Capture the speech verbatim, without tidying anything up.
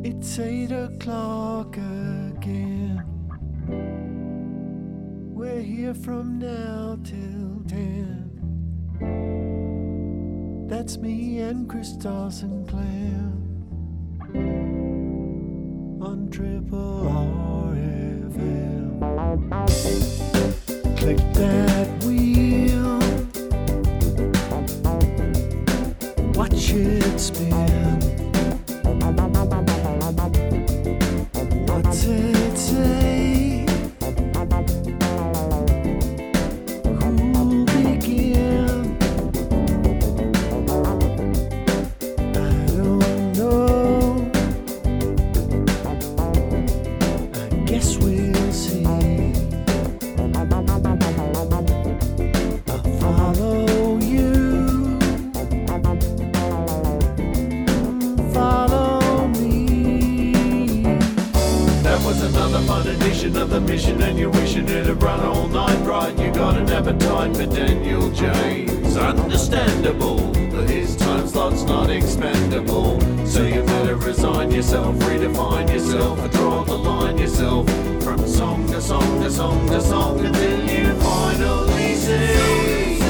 It's eight o'clock again. We're here from now till ten. That's me and Chris Dawson Clan on Triple R F M. Click that wheel, watch it spin. What's it say? Who'll begin? I don't know. I guess we'll see. I'll follow you. Follow me. That was another fun edition of the mission, and you're wishing it'd run all night, right? You got an appetite for Daniel James. Understandable that his time slot's not expendable, so you better resign yourself, redefine yourself, or draw the line yourself from song to song to song to song until you finally see.